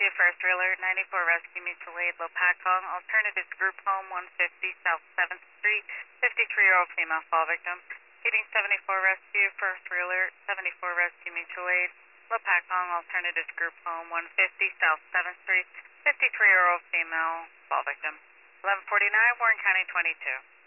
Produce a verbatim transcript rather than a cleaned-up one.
Rescue, first Reeler, ninety-four Rescue, Mutual Aid, Lopakong. Alternatives, Group Home, one fifty South seventh Street, fifty-three-year-old female fall victim. Heating, seventy-four Rescue, first Reeler, seventy-four Rescue, Mutual Aid, Lopakong. Alternatives, Group Home, one fifty South seventh Street, fifty-three-year-old female fall victim. eleven forty-nine, Warren County twenty-two.